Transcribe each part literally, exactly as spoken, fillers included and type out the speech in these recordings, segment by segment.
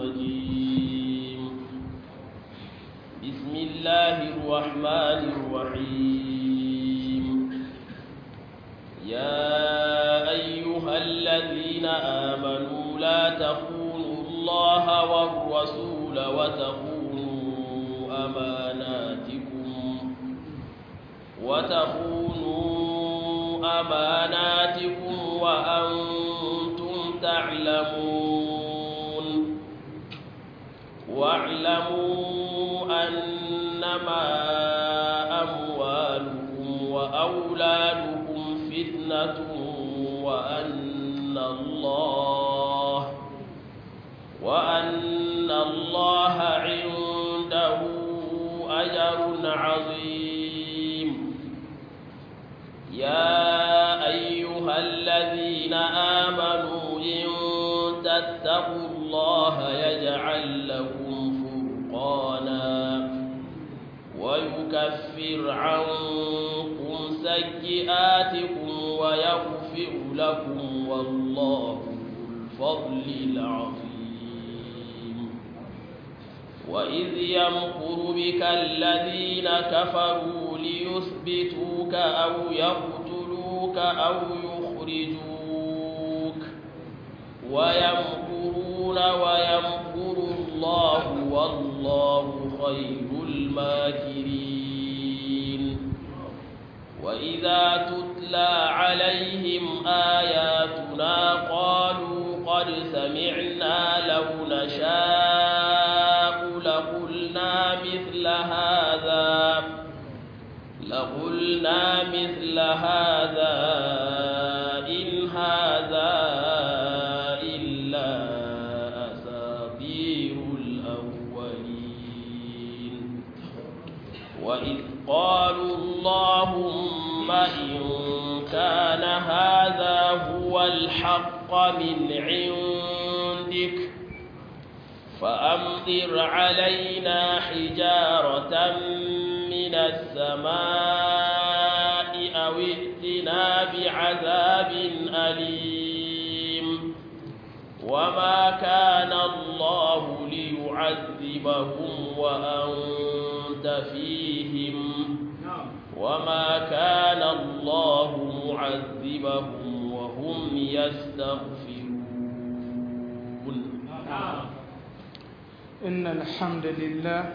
الرجيم بسم الله الرحمن الرحيم يا أيها الذين آمنوا لا تخونوا الله والرسول وتخونوا أماناتكم وتخونوا أماناتكم وأنتم تعلمون واعلموا أنما أموالكم وأولادكم فتنة وأن الله وأن الله عنده أجر عظيم يا أيها الذين آمنوا إن تتقوا الله يجعل لكم فرقانا ويكفر عنكم سيئاتكم ويغفر لكم والله ذو الفضل العظيم وإذ يمكر بك الذين كفروا ليثبتوك أو يقتلوك أو يخرجوك ويمكرون ويمكر الله والله خير الماكرين وإذا تتلى عليهم آياتنا قالوا قد سمعنا لو نشاء لقلنا مثل هذا لقلنا مثل هذا إن هذا إلا أساطير الأولين وإذ قالوا اللهم إن كان هذا هو الحق من عندك فأمطر علينا حجارة من السماء أو ائتنا بعذاب أليم وما كان الله ليعذبهم وأنت فيهم وما كان الله معذبهم وهم يستغفرون إن الحمد لله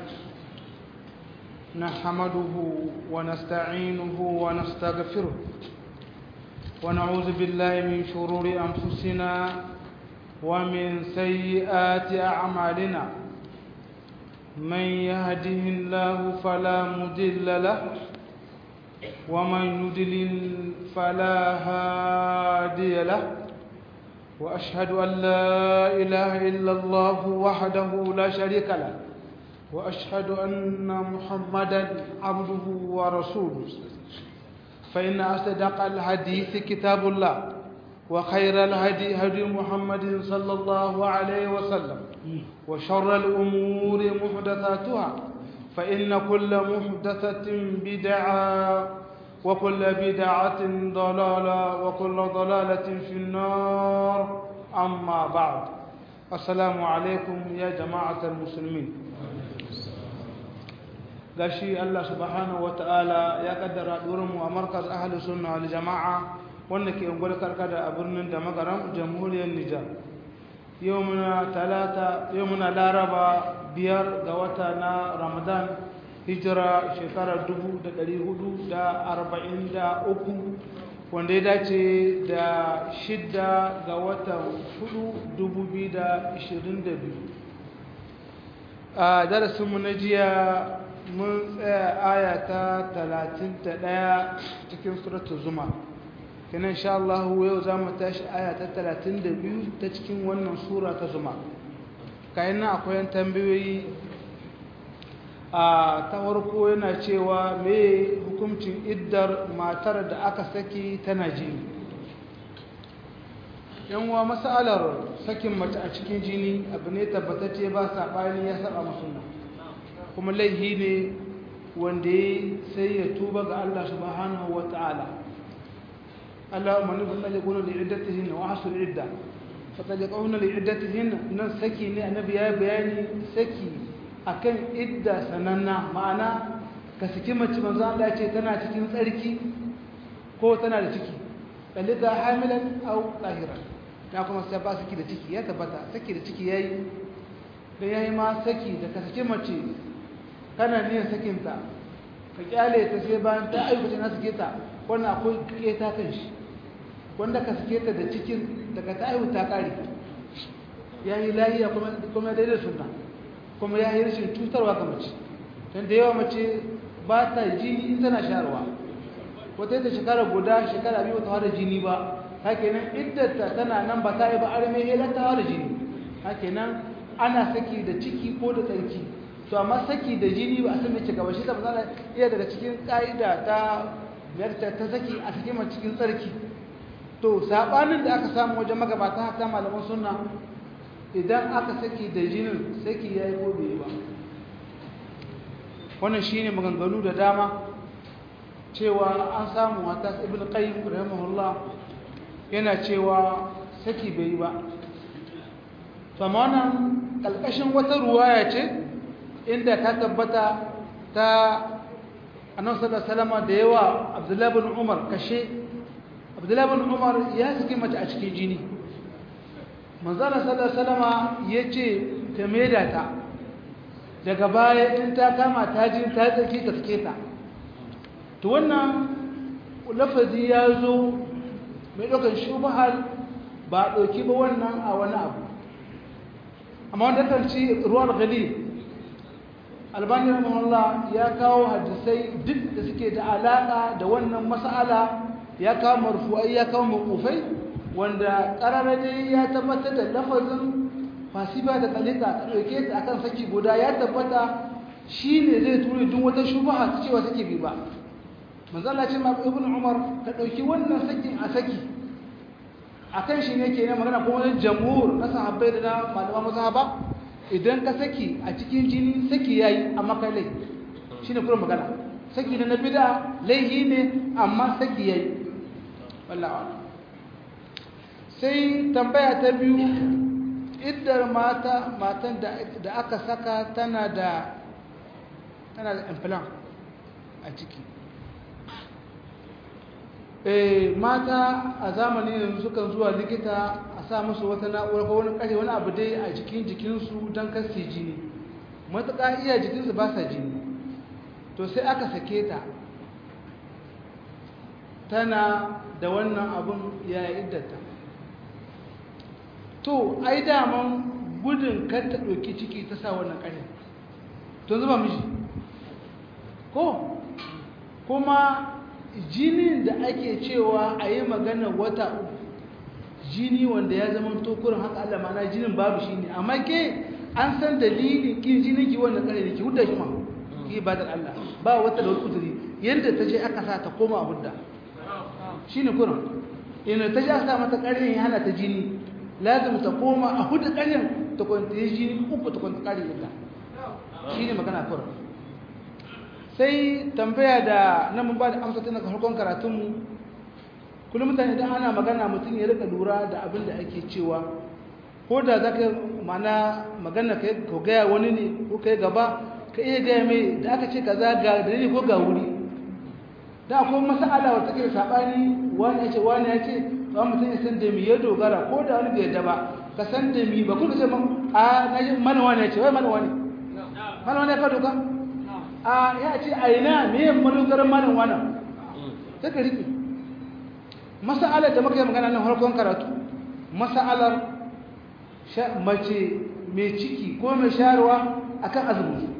نحمده ونستعينه ونستغفره ونعوذ بالله من شرور أنفسنا ومن سيئات أعمالنا من يهده الله فلا مضل له ومن يضلل فلا هادي له وأشهد أن لا إله إلا الله وحده لا شريك له وأشهد أن محمدا عبده ورسوله فإن أصدق الحديث كتاب الله وخير الهدي هدي محمد صلى الله عليه وسلم وشر الأمور محدثاتها فإن كل محدثة بدعة وكل بدعة ضلالة وكل ضلالة في النار أما بعد السلام عليكم يا جماعة المسلمين gashi Allah subhanahu wataala ya kaddara mu a markaz ahlus sunna wal jamaa wanda ke ungwar karkada a birnin da magaram jamhuriyar Nijar yau muna talata yau muna laraba biyar ga wata na Ramadan hijira shekara dubu da ɗari hudu da arba'in da uku wanda ya dace da shidda ga watan hudu dubu biyu da ishirin da biyu a darasinmu na jiya mun tsaya aya ta talatin da ɗaya cikin suratul zuma kenan insha Allah yau za mu tashi aya ta talatin da biyu ta cikin wannan sura ta zuma kayan nan akwai tambayoyi a ta farko yana cewa me hukuncin iddar matar da aka saki tana jini yanwa masalar sakin mace a cikin jini abu ne tabbatacce ba saɓani ya saba musulma kuma laihi ne wanda ya sai ya tuba ga Allah subhanahu wa ta'ala Allah mani bin ɗaje gudun da iddatihin wa hasul idda fatalaqawna li iddatihin nan saki ne annabi ya bayani saki akan idda sananna ma'ana ka saki mace manzo Allah ya ce tana cikin tsarki ko tana da ciki balida hamilan aw tahiran ta kuma sai ba saki da ciki ya tabbata saki da ciki yayi da yayi ma saki da ka saki mace kana niyyar sakin ta ka kyale ta sai bayan ta aikuta na sake ta wannan akwai kike ta kan shi wanda ka sake ta da cikin daga ta aihu ta kare yayi lahiya kuma kuma daidai sunna kuma yayi rashin cutarwa ga mace dan da yawa mace ba ta jini in tana sharwa wata ta shekara guda shekara biyu ta fara jini ba hakenan iddata tana nan ba ta yi ba arme ila ta fara jini hakenan ana saki da ciki ko da tsarki to amma saki da jini ba a san me ce gaba shi da misali iya daga cikin kaida ta yarta ta saki a cikin mace cikin tsarki to sabanin da aka samu wajen magabata haka malaman sunna idan aka saki da jinin saki yayi ko bai ba wannan shine maganganu da dama cewa an samu wata ibn qayyim rahimahullah yana cewa saki bai ba to amma wannan kalkashin wata ruwaya ce inda ta tabbata ta annabi sallallahu alaihi wasallam da yawa abdullahi ibn umar kashe abdullahi ibn umar ya saki mace a cikin jini manzo sallallahu alaihi wasallam yace ta maida ta daga baya in ta kama ta ji ta tsaki ta sake ta to wannan lafazi ya zo mai ɗaukar shubahar ba ɗauki ba wannan a wani abu amma wanda kan ci ruwan gali albani rahimahullah ya kawo hadisai duk da suke da alaƙa da wannan mas'ala ya kawo marfu'ai ya kawo mawqufai wanda ƙararraje ya tabbatar da lafazin fasiba da talika ta ɗauke ta akan saki guda ya tabbata shi ne zai ture duk wata shubaha ta cewa saki bi ba manzala ce ma ibn umar ka dauki wannan sakin a saki akan shi ne ke ne magana kuma wani jamhur na sahabbai da na malama mazhaba idan ka saki a cikin jini saki yayi amma kai lai shine kuma magana saki na bid'a laihi ne amma saki yayi wallahi sai tambaya ta biyu iddar mata matan da aka saka tana da tana da implant a ciki eh mata a zamanin yanzu sukan zuwa likita a sa musu wata na'ura ko wani kashe wani abu dai a cikin jikinsu don kasi jini matuƙa iya jikinsu ba sa jini to sai aka sake ta tana da wannan abun ya iddata to ai daman gudun kar ta ɗauki ciki ta sa wannan ƙashin to zuba mishi ko kuma jinin da ake cewa a yi magana wata uku jini wanda ya zama tokurin haka Allah mana jinin babu shi ne amma ke an san dalilin kin jinin ki wannan kare da ki hudda shi ma ki ibadar Allah ba wata da wani kuduri yadda ta je aka sa ta koma hudda shi ne kurin yana ta je aka sa mata kare ya hana ta jini lazim ta koma a hudda karen ta kwanta jini uku ta kwanta kare yadda shi ne magana kurin sai tambaya da nan mun ba da amsa tun daga farkon karatunmu kullum mutane idan ana magana mutum ya rika lura da abin da ake cewa ko da za ka mana magana ka gaya wani ne ko ka yi gaba ka iya gaya mai da aka ce ka za ga dalili ko ga wuri da akwai masala wata ke saɓani wani ya ce wani ya ce ba mutum ya san da mi ya dogara ko da wani bai yadda ba ka san da mi ba kuma ce a na ji mana wani ya ce wai mana wani mana wani ya ka doka a ya ce a ina me madogarar malam wannan sai ka riƙe mas'alar da muka yi magana nan harkon karatu mas'alar mace mai ciki ko mai shayarwa akan azumi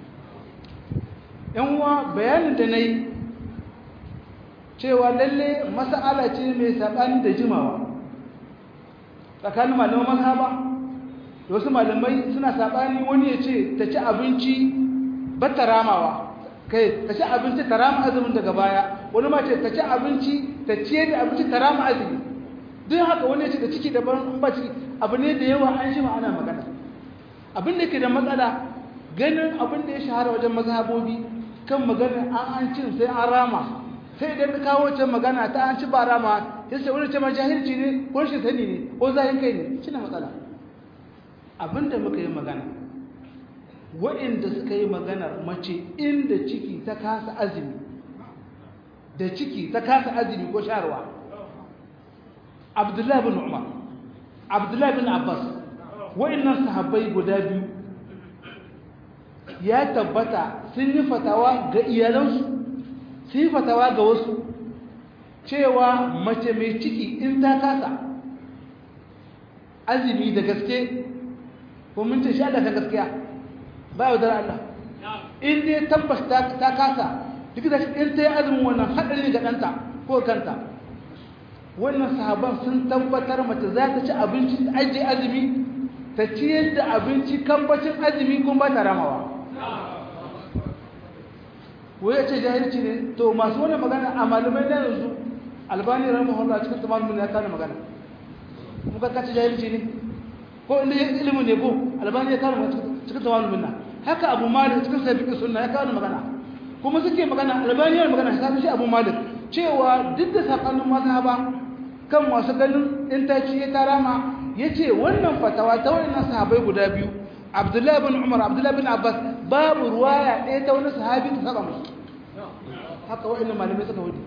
yan uwa bayanin da na yi cewa lalle mas'ala ce mai saɓani da jimawa tsakanin malaman mazhaba da wasu malamai suna saɓani wani ya ce ta ci abinci bata ramawa kai ta ci abinci ta rama azumin daga baya wani ma ce ta ci abinci ta ciye da abinci ta rama azumi duk haka wani ce da ciki daban in ba ciki abu ne da yawa an shi ma ana magana abin da ke da matsala ganin abin da ya shahara wajen mazhabobi kan magana an an cin sai an rama sai idan ka kawo wacce magana ta an ci bara ma ya ce wani ce ma jahilci ne ko shi sani ne ko zahin kai ne shi na matsala abinda muka yi magana waɗanda suka yi maganar mace inda ciki ta kasa azumi da ciki ta kasa azumi ko sharwa abdullahi bin umar abdullahi bin abbas waɗannan sahabbai guda biyu ya tabbata sun yi fatawa ga iyalansu sun yi fatawa ga wasu cewa mace mai ciki in ta kasa azumi da gaske ko mun ce sha da gaskiya ba yau da Allah in dai tabbas ta kasa duk da in ta yi azumin wannan haɗari ga ɗanta ko kanta wannan sahaban sun tabbatar mace za ta ci abinci da ajiye azumi ta ciyar da abinci kambacin azumi kuma ba ta ramawa wai ya ce jahilci ne to masu wani magana a malamai na yanzu albani rahimahullah cikin tamamin ya kana magana muka kace jahilci ne ko inda ilimin ne ko albani ya kana magana cikin tamamin na haka abu malik cikin sabiqi sunna ya kana magana kuma suke magana albani ya magana sai shi abu malik cewa duk da sakanin mazhaba kan wasu ganin in ta ci ta rama yace wannan fatawa ta wannan sahabbai guda biyu Abdullahi bin Umar Abdullahi bin Abbas babu ruwaya ɗaya ta wani sahabi ta saba musu haka wa'annan malamai suka wuce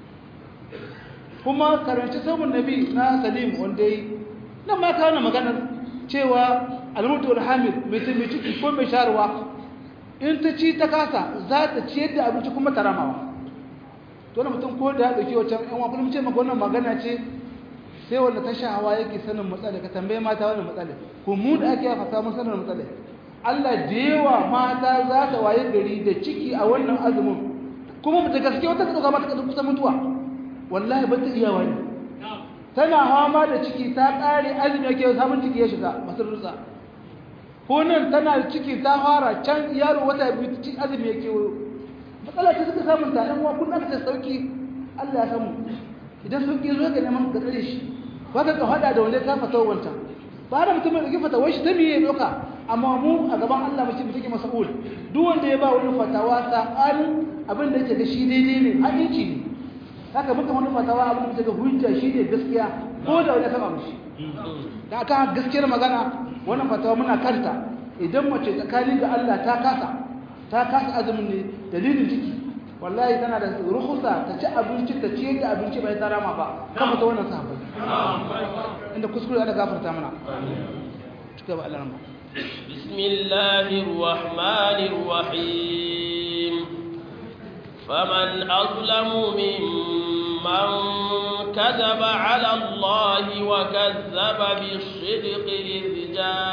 kuma karanci sabon nabi na Salim wanda yi nan ma kawo maganar cewa almutu wal hamil mai mai ciki ko mai sharuwa in ta ci ta kasa za ta ciyar da abinci kuma ta ramawa to na mutum ko da ya dauki wancan yan wa kullum ce maka wannan magana ce sai wanda ta sha'awa yake sanin matsala ka tambaye mata wannan matsala ko mu da ake yafa samun sanin matsala Allah da yawa mata za ta waye gari da ciki a wannan azumin kuma da gaske wata ta dauka mata kusa mutuwa wallahi ba ta iya wani tana hama da ciki ta kare azumi yake samun ciki ya shiga masar rutsa ko nan tana da ciki ta fara can yaro wata biyu ciki azumi yake matsala ta suka samun ta dan wa kun aka sauki Allah ya samu idan sauki zo ga neman ka tsare shi ba ka ka hada da wanda ka fata wanta ba da mutum da fata wai shi ta miye doka amma mu a gaban Allah mutum take mas'ul duk wanda ya ba wani fatawa sabanin abin da yake ga shi daidai ne hadisi ne haka mutum wani fatawa abin da yake ga hujja shi ne gaskiya ko da wani kama mishi da aka gaskiyar magana wannan fatawa muna kanta idan mace tsakanin ga Allah ta kasa ta kasa azumin ne dalilin ciki wallahi tana da ruhusa ta ci abinci ta ci da abinci bai ta rama ba kama ta wannan sahabbai inda kuskure da gafarta mana cika ba Allah rama bismillahir rahmanir rahim faman azlamu mimman kadhaba ala Allah wa kazzaba bis-sidqi idh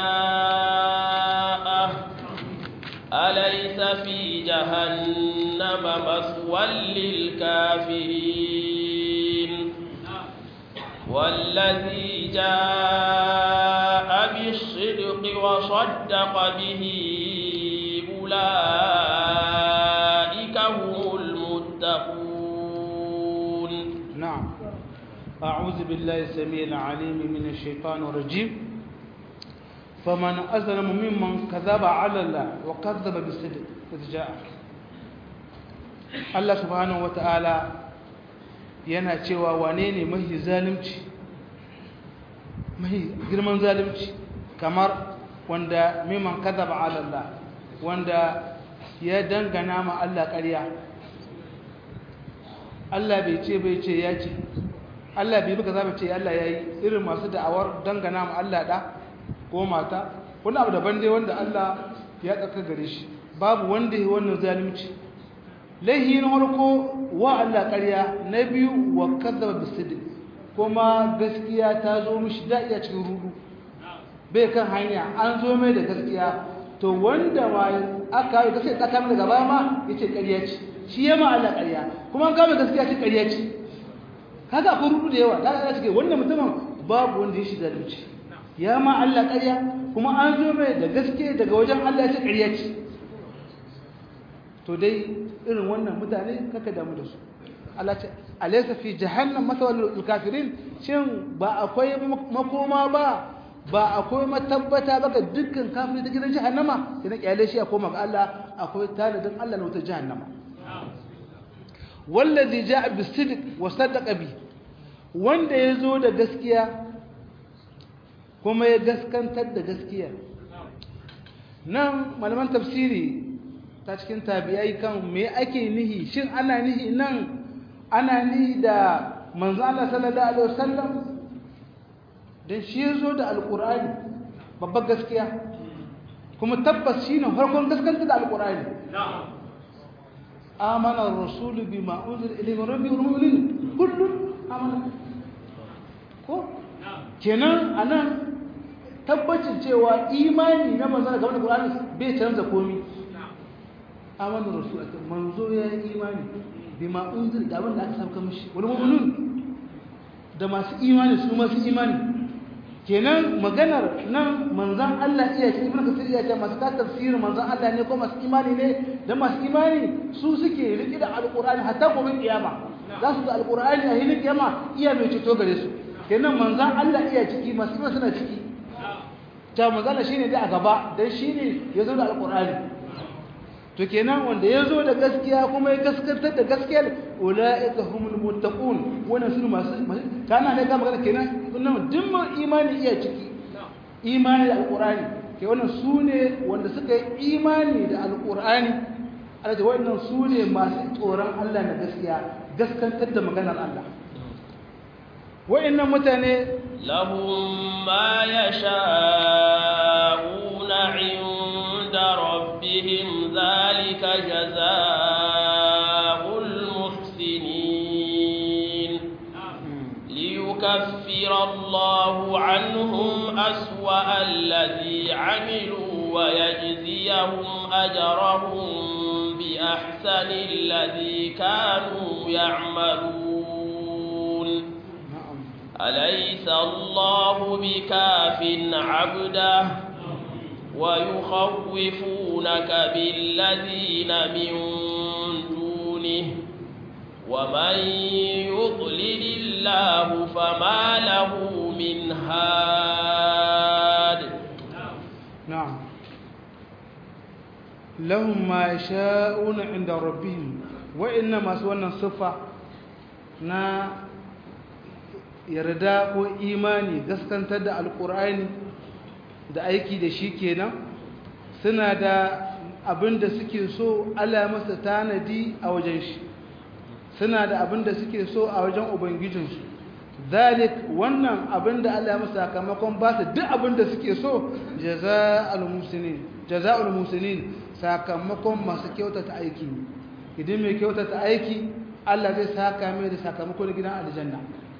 jaa'a أليس في جهنم مثوى للكافرين والذي جاء بالصدق وصدق به أولئك هم المتقون نعم أعوذ بالله السميع العليم من الشيطان الرجيم فمن أظلم ممن كذب على الله وكذب بالصدق إذ جاء الله سبحانه وتعالى yana cewa wane ne mahi zalunci mahi girman zalunci kamar wanda mimman kadhaba ala Allah wanda ya dangana ma Allah ƙarya Allah bai ce bai ce ya ce Allah bai buga zaba ce Allah yayi irin masu da'awar dangana ma Allah da ko mata wani abu daban dai wanda Allah ya tsaka gare shi babu wanda ya wannan zalunci laihi na farko wa Allah ƙarya na biyu wa kadzaba bisidq kuma gaskiya ta zo mishi da iya cikin rudu bai kan hanya an zo mai da gaskiya to wanda ma aka yi gaskiya tsaka mai gaba ma yace ƙarya ce shi ya ma Allah ƙarya kuma an kama gaskiya ce ƙarya ce kaga akwai rudu da yawa da ga cike wannan mutumin babu wanda ya shi zalunci ya ma Allah ƙarya kuma an zo mai da gaske daga wajen Allah ya ce ƙarya ce to dai irin wannan mutane kaka damu da su Allah ce alaysa fi jahannam mathwal lil kafirin shin ba akwai makoma ba ba akwai matabbata ba ga dukkan kafiri da gidan jahannama idan kyale shi ya koma ga Allah akwai tanadin Allah na wutar jahannama wallazi ja'a bis-sidq wa saddaqa bi wanda yazo da gaskiya kuma ya gaskantar da gaskiya nan malaman tafsiri ta cikin tabi'ai kan me ake nihi shin ana nihi nan ana nihi da manzo Allah sallallahu alaihi wasallam dan shi yazo da alqur'ani babbar gaskiya kuma tabbas shine farkon gaskanta da alqur'ani na'am amana ar-rasul bima unzila ilayhi min rabbihi wal mu'minun kullun amana ko kenan anan tabbacin cewa imani na manzo game da Qur'ani bai canza komai amana ar-rasul manzo ya imani bima unzila da abin da aka sauka mishi wal mu'minun da masu imani su masu imani kenan maganar nan manzon Allah iya ce ibnu kasir iya ce masu tafsirin manzon Allah ne ko masu imani ne da masu imani su suke riki da alqur'ani hatta gobe kiyama za su da alqur'ani a hilin kiyama iya mai ceto gare su kenan manzon Allah iya ciki masu imani suna ciki ta manzon shine dai a gaba dan shine yazo da alqur'ani to kenan wanda yazo da gaskiya kuma ya gaskantar da gaskiyar ulaika humul muttaqun wannan su masu kana ne ga magana kenan wannan dimma imani iya ciki imani da alqur'ani ke wannan sune wanda suka yi imani da alqur'ani Allah ce wannan sune masu tsoron Allah na gaskiya gaskantar da maganar Allah wa'annan mutane lahum ma yasha'una 'inda rabbihim dhalika jazaa'ul muhsinin liyukaffira Allahu 'anhum aswa'a alladhi 'amilu wa yajziyahum ajrahum bi ahsani alladhi kanu ya'malun أليس الله بكاف عبده ويخوفونك بالذين من دونه ومن يضلل الله فما له من هاد نعم لهم ما يشاءون عند ربهم وإنما سوى الصفة نا yarda ko imani gaskantar da alkur'ani da aiki da shi kenan suna da abin da suke so Allah masa tanadi a wajen shi suna da abin da suke so a wajen ubangijinsu zalik wannan abin da Allah masa sakamakon ba su duk abin da suke so jazaa'ul muslimin jazaa'ul muslimin sakamakon masu kyautata aiki idan mai kyautata aiki Allah zai saka mai da sakamakon gidan aljanna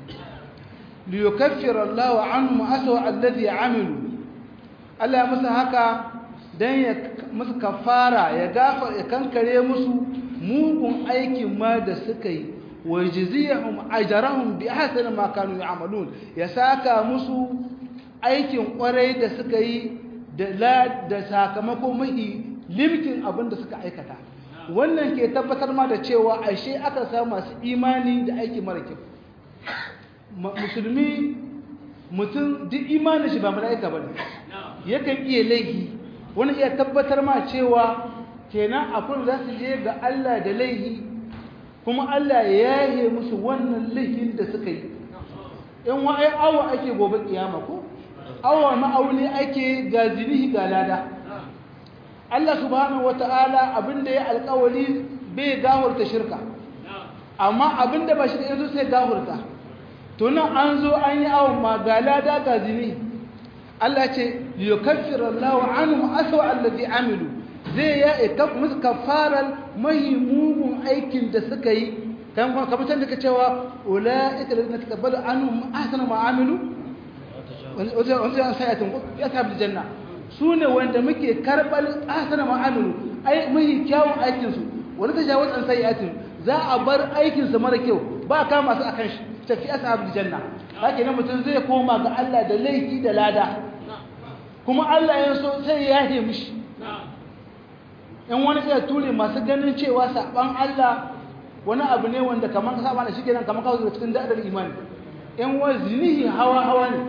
liyukaffira Allahu anhum aswa alladhi amilu Allah musu haka dan ya musu kafara ya gafara ya kankare musu mugun aikin ma da suka yi wa yajziyahum ajrahum bi ahsani ma kanu ya'malun ya saka musu aikin kwarai da suka yi da da sakamako mai limkin abin da suka aikata wannan ke tabbatar ma da cewa ashe aka samu masu imani da aiki mara kyau musulmi mutum duk imanin shi ba mala'ika bane yakan iya laihi wani iya tabbatar ma cewa kenan akwai za su je ga Allah da laihi kuma Allah ya yaye musu wannan laihin da suka yi in wa'ai awa ake gobe kiyama ko awa ma'auni ake ga zinihi ga lada Allah subhanahu wata'ala abinda ya alƙawari bai gahurta shirka amma abinda ba shi da yanzu sai gahurta to nan an zo an yi awon ma ga lada ga zini Allah ce liyukaffiru Allahu anhum aswa allazi amilu zai ya ikaf musu kafaran muhimmun aikin da suka yi kan kuma kamar da kace cewa ulaika alladhina taqabbalu anhum ahsana ma amilu wanda wanda sayatun ya tabi janna sune wanda muke karbal ahsana ma amilu ai muhi kyawun aikin su wanda ta jawo an sayatin za a bar aikin su mara kyau ba ka masu akan shi tafi ashabul janna haka ne mutum zai koma ga Allah da laifi da lada kuma Allah ya so sai ya yi mishi in wani sai ture masu ganin cewa saban Allah wani abu ne wanda kaman ka saba da shi kenan kaman ka zo cikin dadar imani in wa zinihi hawa hawa ne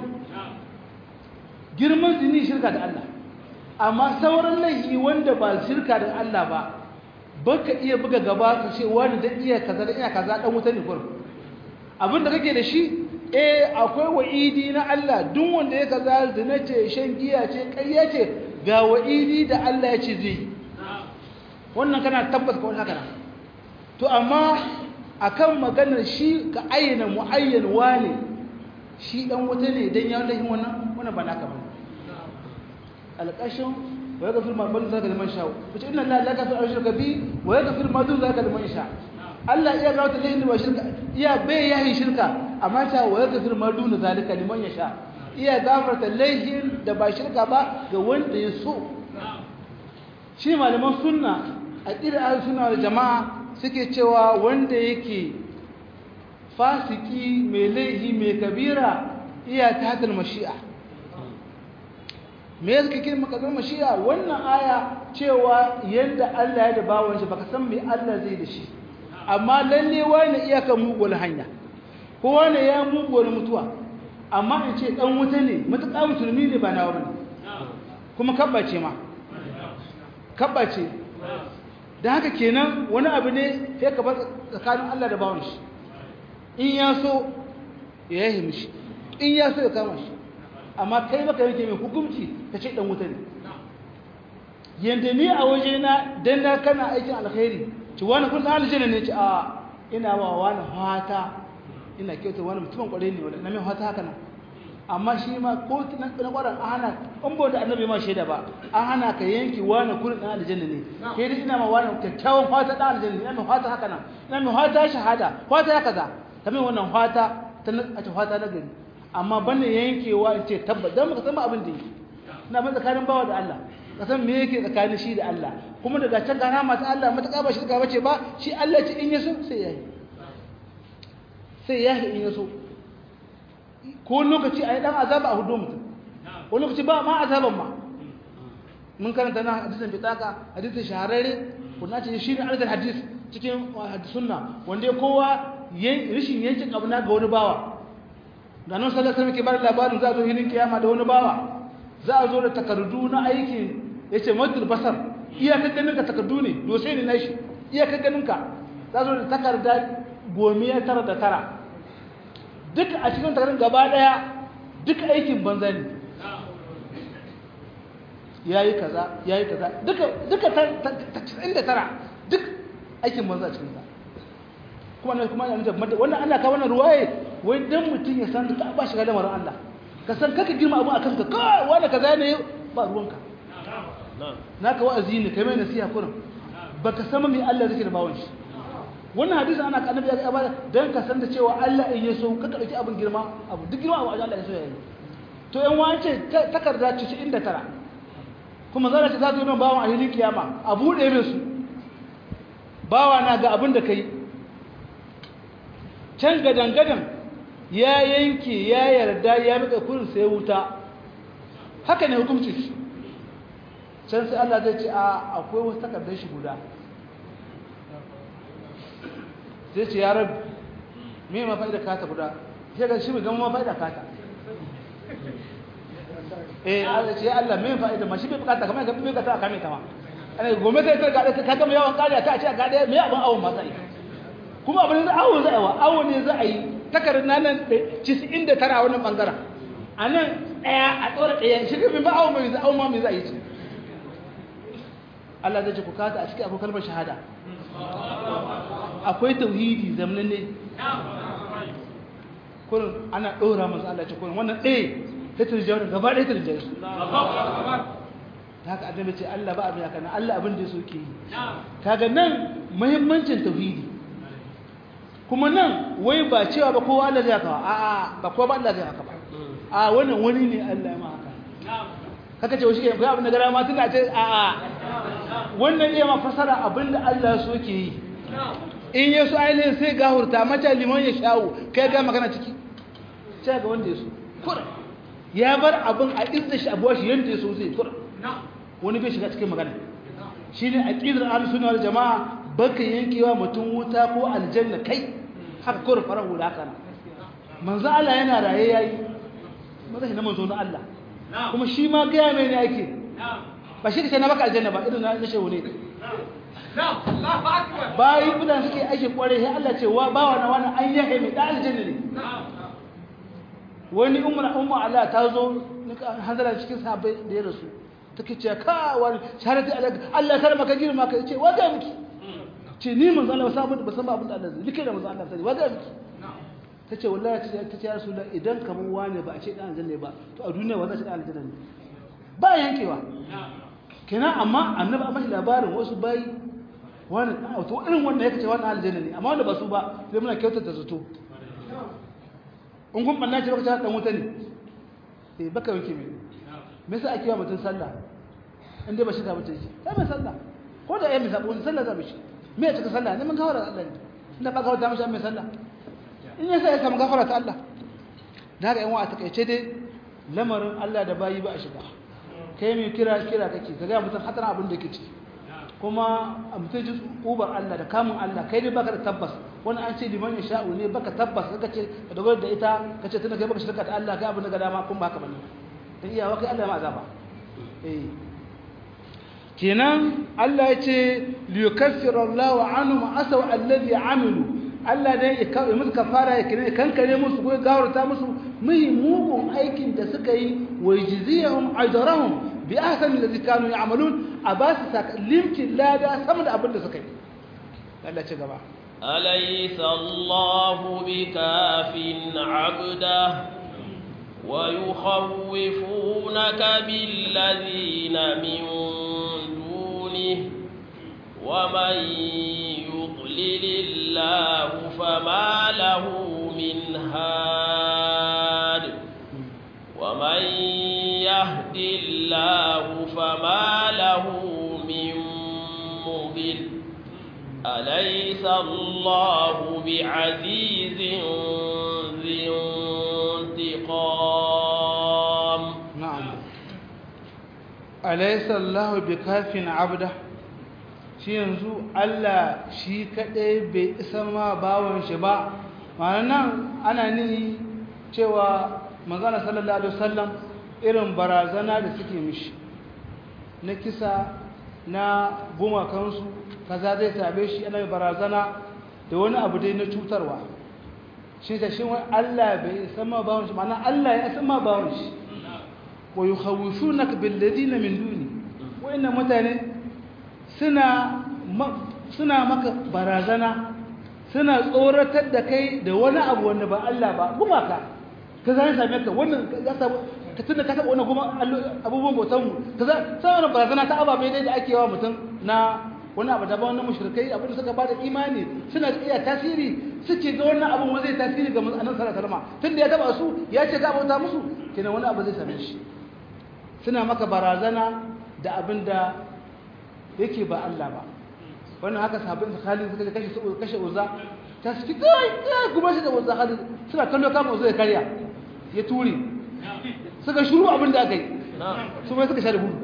girman zini shirka da Allah amma sauran laifi wanda ba shirka da Allah ba baka iya buga gaba ka ce wani dan iya kaza dan iya kaza dan wuta ne kurum abinda kake da shi eh akwai wa'idi na Allah duk wanda ya kaza zina ce shan giya ce ƙarya ce ga wa'idi da Allah ya ce zai wannan kana tabbata kawai haka nan to amma akan maganar shi ka ayyana muayyan wane shi dan wuta ne dan ya wanda yin wannan wannan ba naka bane alƙashin wa yaghfir ma dun zalika liman sha wace inna la yaghfir al-shirka bi wa yaghfir ma dun zalika liman sha Allah iya ga wata lahin ba shirka iya bai yahi shirka amma ta wa yaghfir ma dun zalika liman yasha iya gafarta lahin da ba shirka ba ga wanda ya so shi malaman sunna aqida ahlus sunna wal jamaa suke cewa wanda yake fasiki mai laihi mai kabira iya tahtal mashi'a me yake kin makazar mashi'a wannan aya cewa yanda Allah ya da bawon shi baka san me Allah zai da shi amma lalle wani iyakan mugul hanya ko wani ya mugul mutuwa amma in ce dan wuta ne mutuka musulmi ne ba nawa bane kuma kabbace ma kabbace dan haka kenan wani abu ne sai ka bar tsakanin Allah da bawon shi in ya so ya yi mishi in ya so ya kama shi amma kai baka yanke mai hukunci ka ce dan wuta ne yanda ni a waje na dan na kana aikin alkhairi ci wani kun aljanna ne ci a ina wa wani fata ina kyauta wani mutumin kware ne wala na mai fata haka nan amma shi ma ko na kwaran an hana an bo da annabi ma shaida ba an hana ka yanki wani kun dan aljanna ne kai dai ina ma wani kyakkyawan fata dan aljanna ina mai fata haka nan ina mai fata shahada fata kaza kamar wannan fata ta a ce fata na gari amma bane yankewa in ce tabbata dan muka san abin da yake ina ban tsakanin bawa da Allah ka san me yake tsakanin shi da Allah kuma daga can gana mata Allah mataka ba shi ka bace ba shi Allah ce in yaso sai yayi sai yayi in yaso ko lokaci ayi dan azaba a hudu mutum ko lokaci ba ma azaban ma mun karanta na hadisin bitaka hadisin shahararre kuna ce shi ne alƙal hadis cikin sunna wanda kowa rishin yankin abu na ga wani bawa da nan sallallahu alaihi wasallam ke bar labarin za a zo hilin kiyama da wani bawa za a zo da takardu na aikin yace madul basar iyakar ganin ka takardu ne dosai ne nashi iyakar ganin ka za a zo da takarda gomiya tara da tara duk a cikin takardun gaba daya duk aikin banza ne yayi kaza yayi kaza duka duka tasa'in da tara duk aikin banza cikin sa kuma ne kuma yana da wannan Allah ka wannan ruwaye wai dan mutun ya san ka ba shi ga lamarin Allah ka san kaka girma abu akan ka kai wanda kaza ne ba ruwanka naka wa'azi ne kai mai nasiha kurin baka san me Allah zai da bawon shi wannan hadisi ana ka annabi ya ba dan ka san da cewa Allah in ya so ka dauki abin girma abu duk girma abu Allah ya so ya yi to yan wance takarda casa'in da tara kuma zara ce za ta yi nan bawon a hilin kiyama a buɗe min su bawa na ga abin da kai can gadan-gadan ya yanke ya yarda ya mika kurin sai wuta haka ne hukunci shi can sai Allah zai ce a akwai wasu takardar shi guda zai ce ya rabu me ma fa'ida kata guda sai ga shi mai gama ma fa'ida kata eh Allah ce ya Allah me fa'ida ma shi bai bukata kamar ga bai kata a kame ta ma ana gome kai ka ga ka gama yawan kariya ta ce ga daya me abin awon ma sai kuma abin da awon zai wa awon ne za a yi takarar nan casa'in da tara a wannan bangaren a nan ɗaya a tsora ɗaya shi ga ba awon mai zai awon ma mai za a yi ce Allah zai ce ku kata a cikin akwai kalmar shahada akwai tauhidi zamanin ne kurin ana ɗora masu Allah ce kurin wannan ɗaya ta turjiyar gaba ɗaya turjiyar su ta haka annabi ce Allah ba abin haka nan Allah abin da so ke yi kaga nan muhimmancin tauhidi kuma nan wai ba cewa ba kowa Allah zai haka ba a'a ba kowa ba Allah zai haka ba a wannan wani ne Allah ya ma haka kaka ce shi kai abin da gara ma tunda ce a'a wannan iya ma fasara abin da Allah so ke yi in ya so ainihin sai gahurta mata liman ya shawo kai ga magana ciki sai ga wanda ya so kura ya bar abin a izda shi abuwa shi yanda ya so zai kura wani bai shiga cikin magana shi ne aqidar al-sunna wal jamaa baka yankewa mutum wuta ko aljanna kai haka kura farar hula kana manzo Allah yana raye yayi maza shi na manzo na Allah kuma shi ma ga mai ne yake ba shi kace na baka aljanna ba irin na shehu ne bayi budan suke aiki kware sai Allah ce wa bawa na wani an yahe mai da aljanna ne wani umma umma Allah ta zo hanzara cikin sahabbai da ya rasu take ce ka wani sharati Allah kar maka girma ka ce wa ga miki ce ni manzo Allah sabu ba san ba abin da Allah zai like da manzo Allah sani wa ga miki tace wallahi tace ya rasulullah idan kaman wani ba a ce dan aljanna ba to a duniya wa za ta dan aljanna ne ba yankewa kenan amma annabi amma labarin wasu bayi wani to irin wanda yake ce wannan aljanna ne amma wanda ba su ba sai muna kyautata zato in kun banna ce baka ta dan wuta ne eh baka yanke me me yasa ake wa mutun sallah in dai ba shiga mutun shi sai mai sallah ko da yayin sabo sallah za mu shi me ya cika sallah ne mun gawara Allah ne inda ba gawara mu shi mai sallah in yasa ya samu gafara ta Allah da haka yan wa ta kaice dai lamarin Allah da bayi ba a shiga kai mai kira kira kake kaga mutun hatarin abin da yake ciki kuma a mutum ji ubar Allah da kamun Allah kai dai baka da tabbas wani an ce liman sha'u ne baka tabbas kaga ce ka dogara da ita kace tunda kai baka shirka da Allah kai abin da ga dama kun ba haka bane dan iyawa kai Allah ma azaba eh kenan Allah ya ce li yukaffiru Allahu anhum asaw alladhi amilu Allah dai ya kawo musu kafara ya kire kankare musu ko gawarta musu mai mugun aikin da suka yi wa yajziyahum ajrahum bi ahsani alladhi kanu ya'malun abasu limkin lada sama da abin da suka yi Allah ci gaba alaysa Allahu bikafin 'abda wa yukhawwifunaka billadhina min dunihi wa man yudlilillahu fama lahu min had wa man yahdi الله فما له من مضل أليس الله بعزيز ذي انتقام نعم أليس الله بكاف عبده shi yanzu Allah shi kadai bai isa ma bawon shi ba ma'ana ana ni cewa manzon sallallahu alaihi wasallam irin barazana da suke mishi na kisa na gumakansu kaza zai tabe shi ana barazana da wani abu dai na cutarwa shi ta shi wani Allah bai sama bawon shi ma'ana Allah ya sama bawon shi wa yukhawwifunaka bil ladina min duni wa'inna mutane suna suna maka barazana suna tsoratar da kai da wani abu wanda ba Allah ba gumaka kaza ya same ka wannan ya samu ka tunda ka taba wannan kuma abubuwan bautanmu kaza sai wannan barazana ta ababe dai da ake yawa mutum na wani abu da ba wannan mushrikai abin da suka bada imani suna iya tasiri suke ga wannan abun wanda zai tasiri ga annabi sallallahu alaihi wasallam tunda ya taba su ya ce ga bauta musu kenan wani abu zai same shi suna maka barazana da abin da yake ba Allah ba wannan haka sahabbai Khalid suka kashe kashe Uzza ta suke kai kuma shi da Uzza Khalid suna kallo kama Uzza ya karya ya ture suka shuru abin da aka yi su mai suka share hudu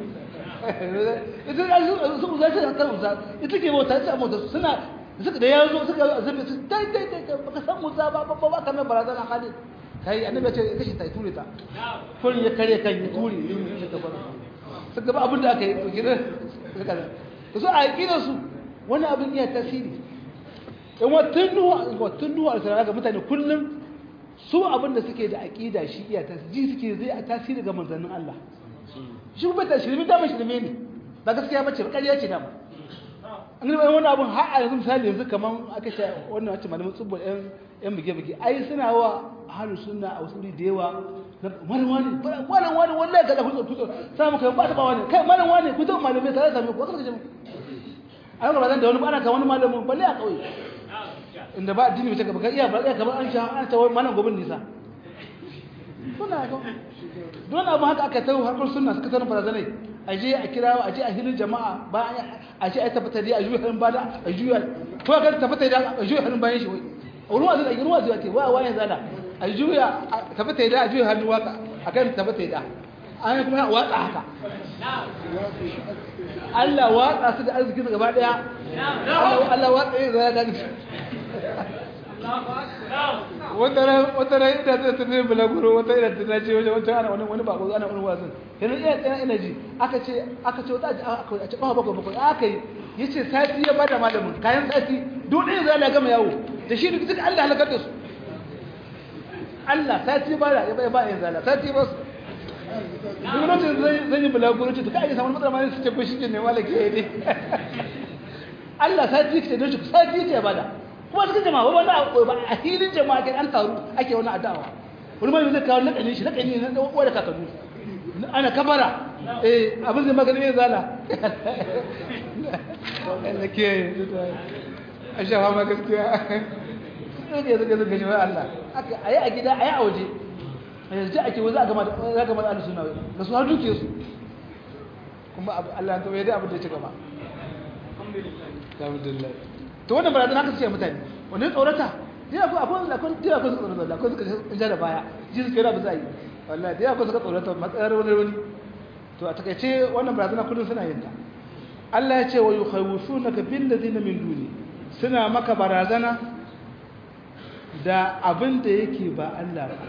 ita da su Uzza ce ta Uzza ita ke bauta ce amma suna suka da yazo suka zabe su dai dai dai baka san Uzza ba ba ba kamar barazana Khalid kai annabi ya ce kashe ta ture ta kullun ya kare kan ya ture ne ta fara suka ba abin da aka yi to gidan suka to so a aqida su wani abin iya tasiri in watan nuwa watan nuwa alsara ga mutane kullum su abin da suke da aqida shi iya tasiri suke zai a tasiri ga manzannin Allah shi ba ta shirme da mashi shirme ne ba gaskiya bace ba ƙarya ce da ba an ga wani abin har a yanzu misali yanzu kaman aka ce wannan wace malamin tsubbo ɗan ɗan bige bige ai suna wa ahlus sunna a usuli da yawa malam wani malam wani wallahi kada ku ku sai muka ba ta ba wani kai malam wani ku zama malamai sai same ku kaga jama'a ai ga bazan da wani ana ka wani malamin balle a kauye inda ba addini mace gaba iya ba kamar an sha an ta wani malam gobin nisa kuna ga don abu haka aka tawo harkar sunna suka tarin barazanai aje a kirawo aje a hilin jama'a ba aje a tabbata dai a juya harin bada a juya ko ka tabbata dai a juya harin bayan shi wai ruwa zai ruwa zai ce wa wayan zala a juya tabbata dai a juya harin waka akan tabbata dai an kuma watsa haka Allah watsa su da arziki gaba daya Allah watsa ya zai da wata wata rai da ta tafi bulaguro wata ina ta ce wajen wata ana wani wani bako ana wani wasan yana iya ina ji aka ce aka ce wata aka ce ba bako bako aka yi yace sati ya bada malamin kayan sati dole ne zai gama yawo da shi duk duka Allah halakar da su Allah sati ba da ya ba yin zala sati ba su duk lokacin zai zai yi bulaguro ce duka ake samun matsala ma su ce ko shi ne malaki ne Allah sati ce don shi sati ce bada kuma cikin jama'a ba ba a filin jama'a kan an taru ake wani adawa wani mai zai kawo nakani shi nakani na uwa da kakanni ana kabara eh abin zai magana ne zala Allah ke a shafa ma gaskiya ne zai zai gaji Allah aka ayi a gida ayi a waje yanzu ake wani za a gama da gama da suna da su har duke su kuma Allah ya tawaye da abin da ya ci gaba alhamdulillah to wannan barazana haka suke mutane wannan tsorata dai akwai akwai akwai dai akwai tsorata akwai suka ja da baya ji suke da ba zai wallahi dai akwai suka tsorata matsayar wani wani to a takeice wannan barazana kullun suna yin ta Allah ya ce wa yukhawwifunaka bil ladina min duni suna maka barazana da abin da yake ba Allah ba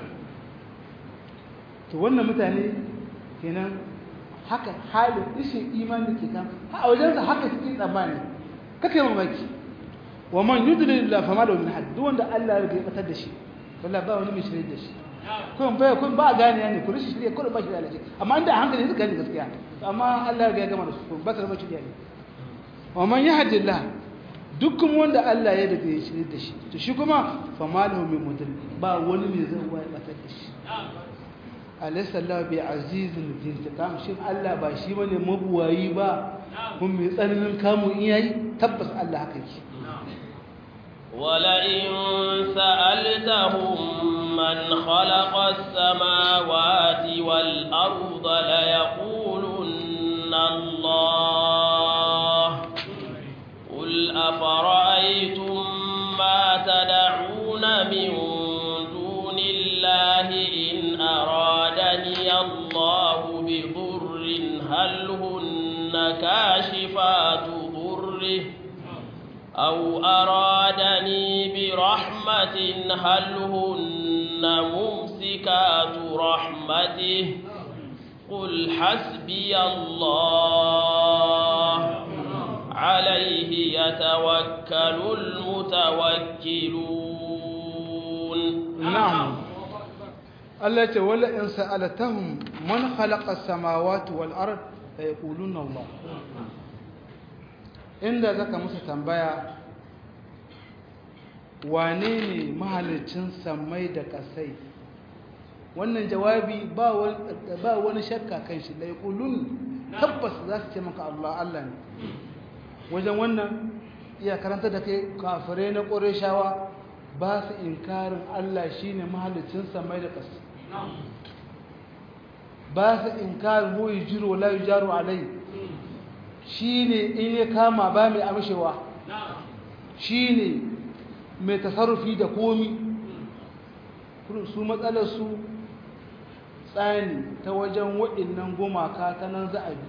to wannan mutane kenan haka halin ishin imani ke kan a wajensa haka suke tsammani kake mamaki wa man yudlil fa ma lahu min had duk wanda Allah ya riga batar da shi wallahi ba wani mai shirye da shi kun ba kun ba gane ne ku rishi shirye kun ba shi da alaji amma inda hankali zai gane gaskiya amma Allah ya riga ya gama da su ba ta da shirye ne wa man yahdillah dukkan wanda Allah ya riga ya shirye da shi to shi kuma fa ma lahu min mudil ba wani mai zai ya batar da shi alaysa Allah bi azizin intiqam shin Allah ba shi bane mabuwayi ba kun mai tsananin kamu in yayi tabbas Allah haka yake ولئن سألتهم من خلق السماوات والأرض ليقولن الله قل أفرأيتم ما تدعون من دون الله إن أرادني الله بضر هل هن كاشفات ضره أو أرادني برحمة هل هن ممسكات رحمته قل حسبي الله عليه يتوكل المتوكلون نعم التي ولا إن سألتهم من خلق السماوات والأرض فيقولون الله inda zaka musu tambaya wane ne mahalicin samai da kasai wannan jawabi ba wani ba wani shakka kan shi la yaqulun tabbas za su ce maka Allah Allah ne wajen wannan iya karanta da kai kafirai na Qurayshawa ba su inkarin Allah shine mahalicin samai da kasai ba su inkarin hu yujiru la yujaru alai shi ne in ya kama ba mai amshewa shi ne mai tasarrufi da komi su matsalarsu tsani ta wajen waɗannan gumaka ta nan za'abi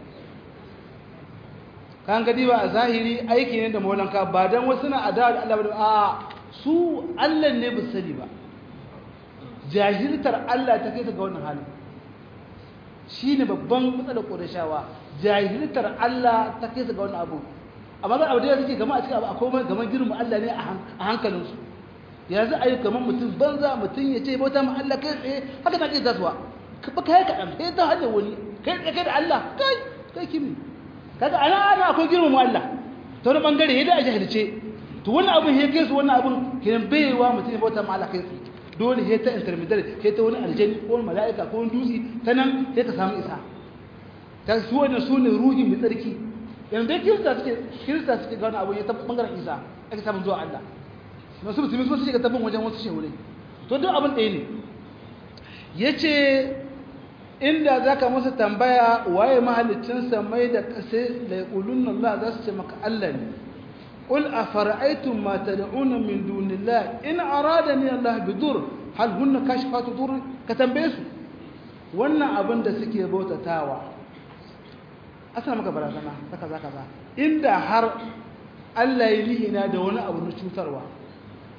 kan gadi ba a zahiri aiki ne da maulanka ba don wasu na adawa da Allah ba a su Allah ne ba sani ba jahiltar Allah ta kai ta ga wannan halin shi ne babban matsalar ƙorashawa jahiltar Allah ta kai su ga wani abu amma zan abu da suke gama a cikin abu akwai gaman girma Allah ne a hankalinsu yanzu a yi kamar mutum banza mutum ya ce bauta ma Allah kai tsaye haka na ƙin tasuwa ba ka yi kaɗan sai ta hanyar wani kai tsaye kai da Allah kai kai kimi kaga ana ana akwai girma Allah ta wani ɓangare ya da a jahilce to wannan abin ya kai su wannan abin kenan baiwa mutum ya bauta ma Allah kai tsaye dole sai ta intermediate sai ta wani aljani ko wani mala'ika ko wani dutse ta nan sai ka samu isa ta su wannan su ne ruhi mai tsarki yanzu dai kirista suke kirista suke ga wani abu ya taɓa ɓangaren isa ake samun zuwa Allah na su musulmi su suke tabbin wajen wasu shehurai to duk abin ɗaya ne ya ce inda za ka masa tambaya waye mahalicinsa mai da ƙasa da ya ƙulun Allah za su ce maka Allah ne قل أفرأيتم ما تدعون من دون الله إن أرادني الله بضر هل هن كاشفات ضر كتنبيسوا wannan abin da suke bautatawa asala maka barazana saka zaka za inda har Allah ya lihina da wani abu na cutarwa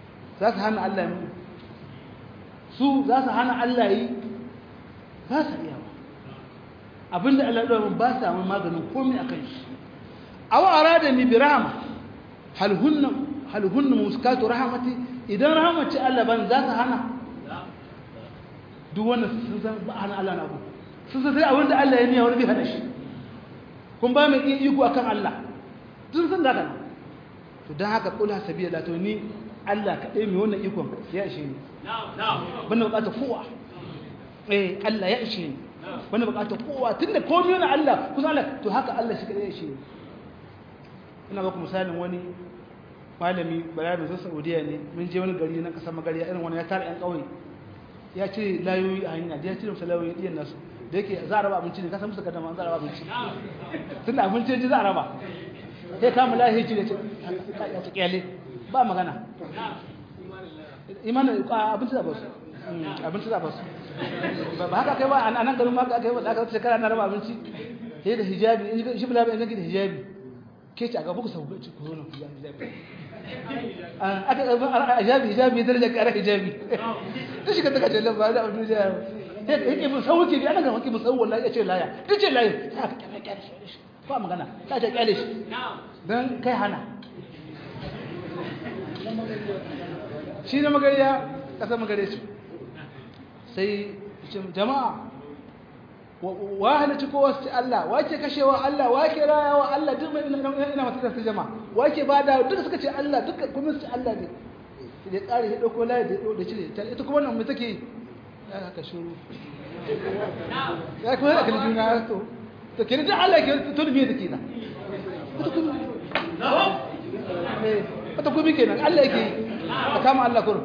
za su hana Allah yi su za su hana Allah yi ba su iya ba abinda Allah ya ba su samun maganin komai a kan shi aw arada ni bi rahma hal hunna hal hunna muskatu rahmati idan rahmati Allah ban za su hana duk wannan sun san ba hana Allah na abu sun san sai abinda Allah ya niya wani bi hada shi kun ba mai iko akan Allah sun san da kana to dan haka kula sabila to ni Allah kaɗai mai wannan ikon ya ishe ni bana bukata kowa eh Allah ya ishe ni bana bukata kowa tunda komai yana Allah kusa Allah to haka Allah shi kaɗai ya ishe ni ina baku misalin wani malami bayani zai Saudiya ne mun je wani gari na kasar Magariya irin wani ya tara ƴan ƙauye ya ce layoyi a hanya da ya cire musu layoyi ɗiyan nasu da yake za a raba abinci ne ka san musu kadama za a raba abinci tunda abinci ji za a raba sai kama lahi ce ya ce kyale ba magana imanin abinci da basu abinci da basu ba haka kai ba a nan garin maka kai ba da aka shekara na raba abinci sai da hijabi shi bila bai ganki da hijabi ke ce a gaba ku sau ku zo nan hijabi aka ga hijabi hijabi daraja kare hijabi ta shiga daga jallan ba da abin da yake mun sauke bi ana ga mun sauke wallahi ya ce laya ta ce laya sai aka kyale kyale shi ba magana ta ce kyale shi dan kai hana shi na magariya ƙasar magariya su sai jama'a wa halitta kowa su ce Allah wa ke kashewa Allah wa ke rayawa Allah duk mai ina masu ƙasar jama'a wa ke ba da duka suka ce Allah duka kuma su ce Allah ne da ya ƙari ya ɗauko layi da cire ita kuma nan mai take yi ya haka shuru ya kuma yana kalli juna ya to to kenan da Allah ke to me take na ita kuma wata kuma kenan Allah yake a kama Allah kurum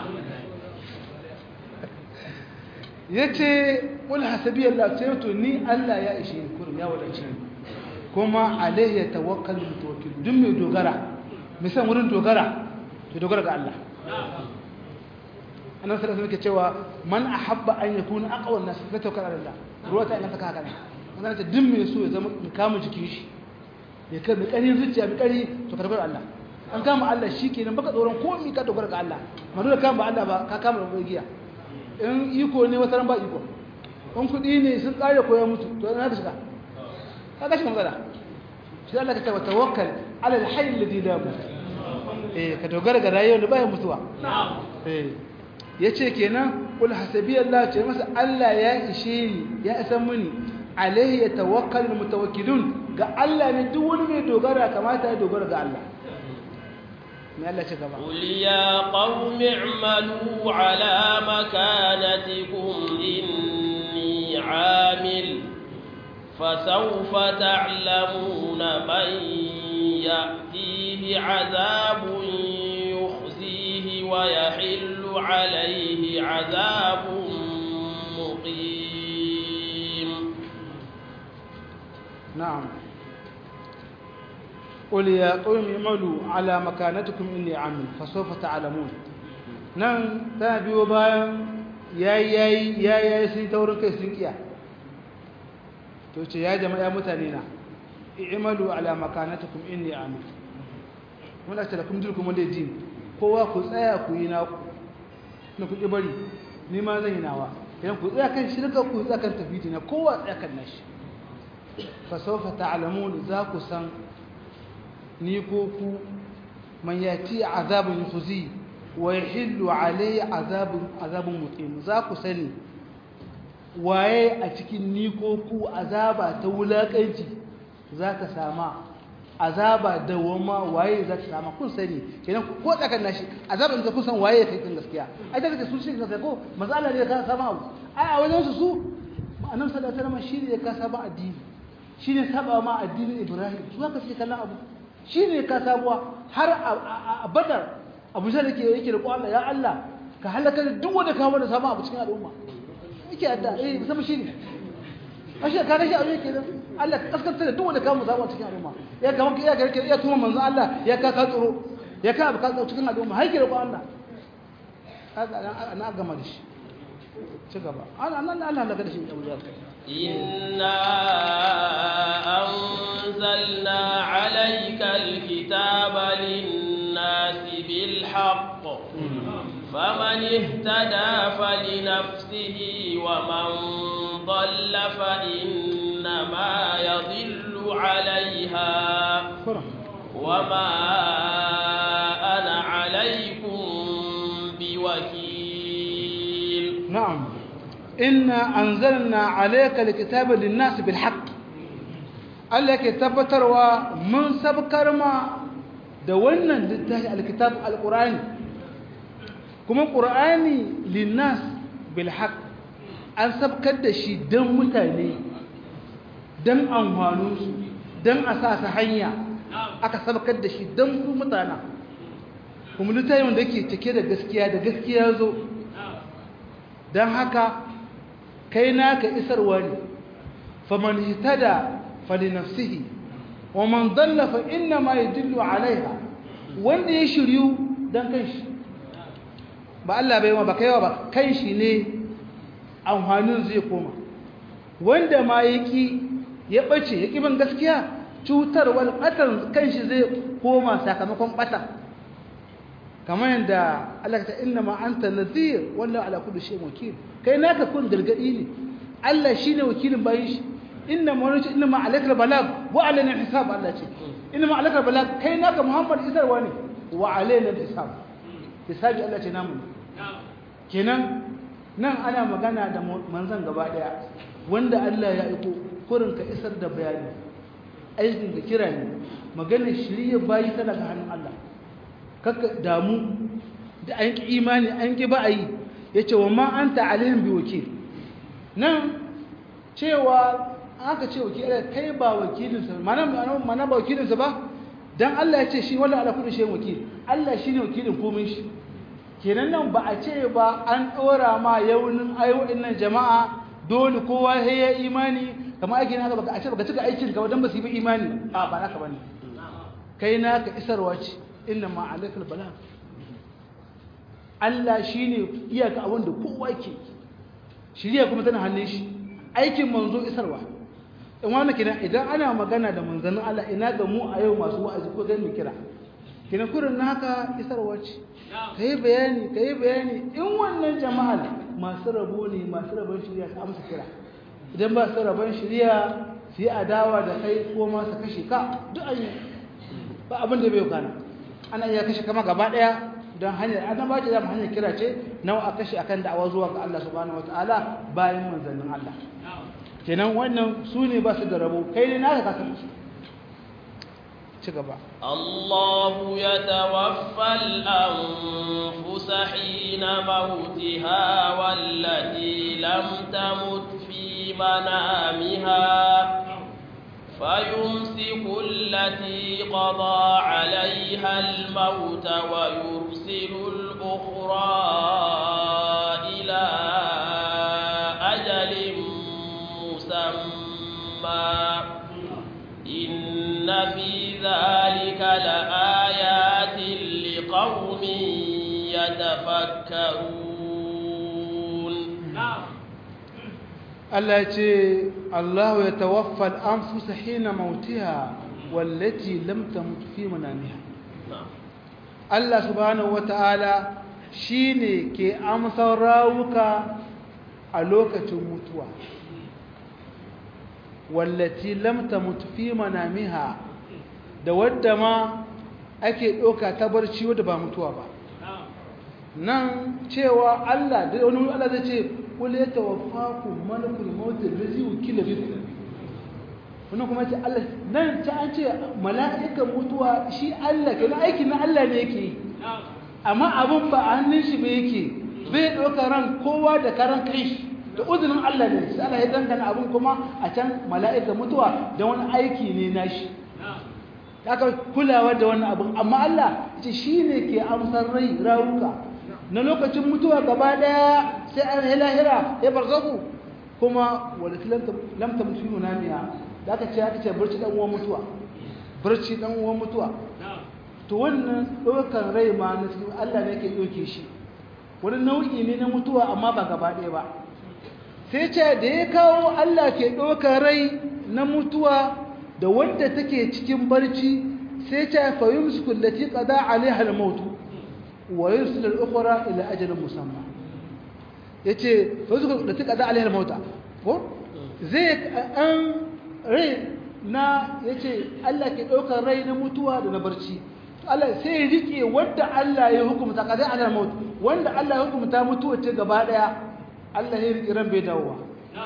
ya ce ƙul hasabi Allah sai to ni Allah ya ishe ni kurum ya wadace ni kuma alaihi ya tawakkal mutawakkil duk mai dogara mai san wurin dogara to dogara ga Allah annabi sallallahu alaihi wasallam ke cewa man ahabba an yakuna aqwa an-nas fa tawakkal ala Allah ruwa ta ina saka haka ne wannan ta duk mai so ya zama kama jikin shi ya kai mai ƙarin zuciya mai ƙari to karbar Allah an kama Allah shi kenan baka tsoron komi ka dogara ga Allah ma dole kama ba Allah ba ka kama da giya in iko ne wata ran ba iko in kudi ne sun kare ko ya mutu to ina ka shiga ka ga shi magana shi Allah ka ta tawakkal ala al-hayy alladhi la yamut eh ka dogara ga rayuwar da baya mutuwa eh yace kenan qul hasabi Allah ce masa Allah ya ishe ni ya isan mini alaihi yatawakkalul mutawakkilun ga Allah ne duk wani mai dogara kamata ya dogara ga Allah قل يا قوم اعملوا على مكانتكم إني عامل فسوف تعلمون من يأتيه عذاب يخزيه ويحل عليه عذاب مقيم نعم قل يا قوم اعملوا على مكانتكم اني عامل فسوف تعلمون nan ta biyo bayan yayi yayi yayi sun taurin kai sun kiya to ce ya jama'a mutane na i'malu ala makanatikum inni amil wala talakum dilkum walidin kowa ku tsaya ku yi naku na ku bari ni ma zan yi nawa idan ku tsaya kan shirka ku tsaya kan tafiti na kowa tsaya kan nashi fa sawfa ta'lamun za ku san ni ko ku man yati azabun yukhzi wa yahillu alayhi azabun azabun muqim za ku sani waye a cikin ni ko ku azaba ta wulakanci za ta sama azaba da wama waye za ta sama kun sani kenan ko tsakan nashi azaban da kun san waye kai kin gaskiya ai da kake su shi ka ko masala ne ka sama abu ai a wajen su su annabi sallallahu alaihi wasallam shi ne ka saba addini shi ne saba ma addinin Ibrahim su haka suke kallon abu shi ne ka sabuwa har a Badar Abu Zar yake yake da Allah ya Allah ka halaka duk wanda ka wanda sama abu cikin al'umma yake adda eh musamman shi ne ashe ka ga shi a yake Allah ka kaskanta da duk wanda ka mu sama cikin al'umma ya ga ya ga ya tuma manzo Allah ya ka ka tsoro ya ka abu ka cikin al'umma har ki da Allah kaga ana gama da shi ci gaba ana nan Allah daga da shi Abu Zar إنا أنزلنا عليك الكتاب للناس بالحق فمن اهتدى فلنفسه ومن ضل فإنما يضل عليها وما أنا عليكم بوكيل. نعم إنا أنزلنا عليك الكتاب للناس بالحق. Allah ke tabbatarwa mun sabkar ma da wannan littafi alkitab alqur'ani kuma qur'ani linnas bil haqq an sabkar da shi dan mutane dan amfanu su dan a sa su hanya aka sabkar da shi dan su mutana kuma littafi wanda yake cike da gaskiya da gaskiya zo dan haka kai naka isarwa ne faman hitada فلنفسه ومن ضل فإنما يدل عليها wanda ya shiryu dan kanshi ba Allah bai ma ba kaiwa ba kanshi ne amfanin zai koma wanda ma yaki ya bace yaki ban gaskiya cutar wal qatar kanshi zai koma sakamakon bata kamar yanda Allah ta inna ma anta nadhir walla ala kulli shay'in wakil kai naka kun gargadi ne Allah shine wakilin bayin shi inna mawlati inna ma alayka balag wa alayna hisab Allah ce inna ma alayka balag kai naka Muhammad isarwa ne wa alayna hisab hisabi Allah ce namu kenan nan ana magana da manzon gaba daya wanda Allah ya aiko kurin ka isar da bayani aikin da kira ne maganar shiriya bayi tana ga hannun Allah kaka damu da an ki imani an ki ba ayi yace wa ma anta alaihim biwakil nan cewa aka ce wakilai kai ba wakilinsa mana mana ba wakilinsa ba dan Allah ya ce shi wala ala kulli shay'in wakil Allah shine wakilin komai shi kenan nan ba a ce ba an dora ma yaunin ayoyin nan jama'a dole kowa sai ya imani kamar ake naka baka a ce baka cika aikin ka dan ba su yi imani a ba naka bane kai naka isarwa ce inna ma alaikal bala Allah shine iyaka abin da kowa ke shiriya kuma tana hannun shi aikin manzo isarwa in wani kina idan ana magana da manzannin Allah ina ga mu a yau masu wa'azi ko gani kira kina kurin naka isarwa ce kai bayani kai bayani in wannan jama'a masu rabo ne masu rabon shari'a su amsa kira idan ba su rabon shari'a sai adawa da kai ko ma su kashe ka duk ayi ba abin da bai kana ana iya kashe kama gaba daya don hanyar adam ba ce da hanyar kira ce nawa a kashe akan da'awa zuwa ga Allah subhanahu wataala bayan manzannin Allah kenan wannan su ne ba su da rabo kai ne naka kasan su ci gaba Allahu yatawaffa al-anfus hina mautiha wallati lam tamut fi manamiha فيمسك التي قضى عليها الموت ويرسل الأخرى إلى أجل مسمى إن في ذلك لآيات لقوم يتفكرون. Allah ya ce Allah ya tawaffa al-anfus hina mautiha wallati lam tamut fi manamiha. Allah subhanahu wataala shine ke amsar rawuka a lokacin mutuwa wallati lam tamut fi manamiha da wadda ma ake doka ta barci wadda ba mutuwa ba nan cewa Allah da wani Allah zai ce kul yatawaffakum malakul maut allazi wukila bikum wannan kuma ce Allah nan ta an ce mala'ikan mutuwa shi Allah kenan aikin na Allah ne yake amma abun ba a hannun shi ba yake bai doka ran kowa da karan kai da uzurin Allah ne sai Allah ya dangana abun kuma a can mala'ikan mutuwa da wani aiki ne nashi haka kulawa da wannan abun amma Allah ce shine ke amsar rai rawuka na lokacin mutuwa gaba daya sai an lahira ya barzaku kuma wala lam tamut fi munamiya da aka ce aka ce barci dan uwan mutuwa barci dan uwan mutuwa to wannan dokan rai ma na cikin Allah ne yake doke shi wani nau'i ne na mutuwa amma ba gaba daya ba sai ce da ya kawo Allah ke dokan rai na mutuwa da wanda take cikin barci sai ce fa yumsiku allati qada alaiha al-maut wa yursil al-ukhra ila ajalin musamma yace fa zuka da tuka da alaihi mauta ko zai an rai na yace Allah ke daukar rai na mutuwa da na barci Allah sai ya rike wanda Allah ya hukunta kaza alal maut wanda Allah ya hukunta mutuwa ce gaba daya Allah ya rike ran bai dawowa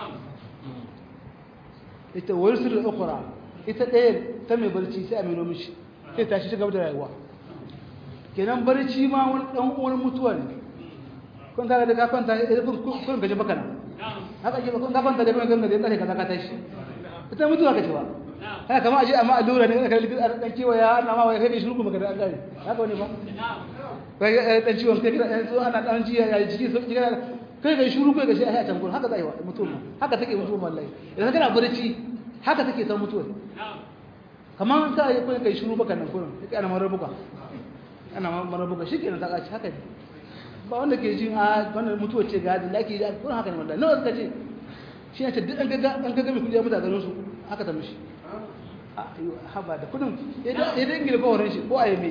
ita wursul ukhra ita ɗaya ta mai barci sai a mino mishi sai tashi ta gaba da rayuwa kenan barci ma wani dan uwan mutuwa ne kun kaga da ka kwanta kun kun gaje baka nan haka ke kun ka kwanta da kun ganga da tsare kaza ka tashi ita mutuwa kace ba haka kamar aje amma allura ne ka likita dan kiwa ya ana ma wai kai shirku maka da an gare haka wani ba kai dan ciwon kai dan so ana dan jiya ya jiki so kai kai shuru kai gashi a can gurin haka zai wa mutuwa haka take mutuwa wallahi idan kana barci haka take san mutuwa kamar ta yi kai shuru baka nan gurin kai ana marabuka ana marabuka shikenan ta kaci haka ne ba wanda ke jin a wannan mutuwa ce ga da laki da gurin haka ne wallahi nawa suka ce shi ne ta duk an ga an ga mai kudi ya mutu a garin su haka ta mishi haba da kudin idan gina kowarin shi ko a yi mai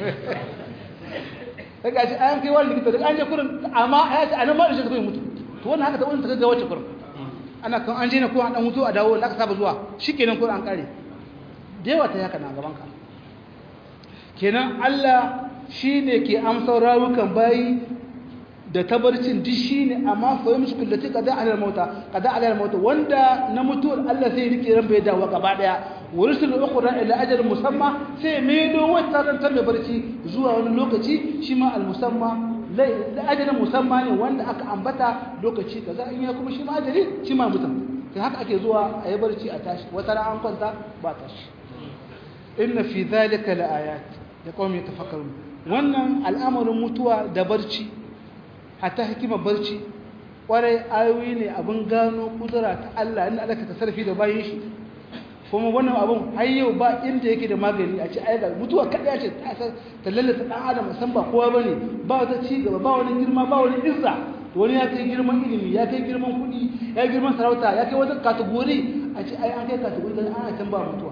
ta gashi an kai wani likita da an je kurin amma a yace a nan ma da shi zai mutu to wannan haka ta wani ta gaggawa wacce kurin ana kan an je na ko an dan mutu a dawo da aka saba zuwa shi kenan kurin an kare da yawa ta yaka na gaban ka kenan Allah shi ne ke amsar rawukan bayi da tabarcin duk shi ne amma fa yi musu kullati kada alal mauta kada alal mauta wanda na mutuwar Allah sai rike ran bai dawo gaba daya wurisul ukhra ila ajal musamma sai mai do wata ran ta mai barci zuwa wani lokaci shi ma al musamma lai ajal musamma ne wanda aka ambata lokaci kaza in ya kuma shi ma ajali shi ma mutum sai haka ake zuwa a yi barci a tashi wata ran an kwanta ba tashi inna fi dhalika la ayat ya qawmi yatafakkarun wannan al'amarin mutuwa da barci hatta hikimar barci kwarai ayoyi ne abin gano kudura ta Allah inda Allah ka tasarrufi da bayin shi kuma wannan abun har yau ba inda yake da magani a ce ai ga mutuwa kada ce ta ta lallata dan adam san ba kowa bane ba wata ci gaba ba wani girma ba wani izza to wani ya kai girman ilimi ya kai girman kudi ya girman sarauta ya kai wata category a ce ai an kai category dan ana can ba mutuwa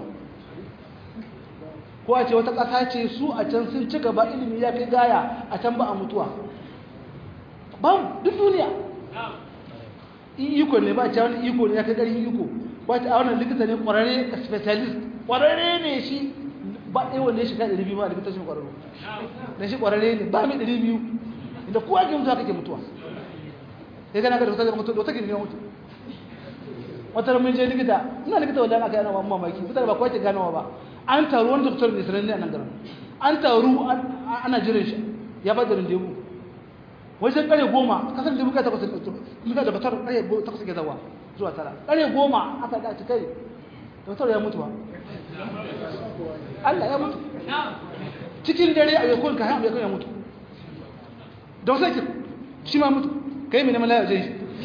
ko a ce wata kasa ce su a can sun ci gaba ilimi ya kai gaya a can ba a mutuwa babu duk duniya iko ne ba ta wani iko ne ya kai ƙarfin iko ba ta wannan likita ne ƙwararre specialist ƙwararre ne shi ba ɗaya wanda ya shiga ɗari biyu ma likita shi ƙwararre da shi ƙwararre ne ba mai ɗari biyu inda kowa ke mutuwa kake mutuwa sai gana ka da wata mutu da wata gini ya mutu wata mun je likita ina likita wallahi aka yana mamma mamaki mutane ba kowa ke ganawa ba an taru wani doktor ne sanan ne a nan garin an taru ana jiran shi ya ba da rindebu wajen kare goma kasar da muka takwas muka da batar kare takwas ke zawa zuwa tara kare goma aka da kai batar ya mutu ba Allah ya mutu cikin dare a yakon ka ya ya mutu don sai shi ma mutu kai me ne mala ya je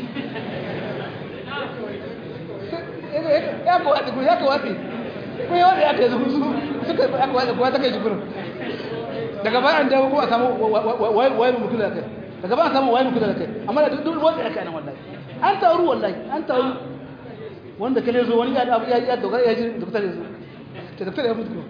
ya ko ya ko ya ko wati ko ya wani aka zuwa su suka aka wani ko ta kai shi gurin daga bayan dawo ko a samu wai wai mutu da kai daga ba samu waye muku da kai amma da duk wanda yake nan wallahi an taru wallahi an taru wanda kale zo wani ya da ya ya dogara ya ji doktor ya zo ta doktor ya mutu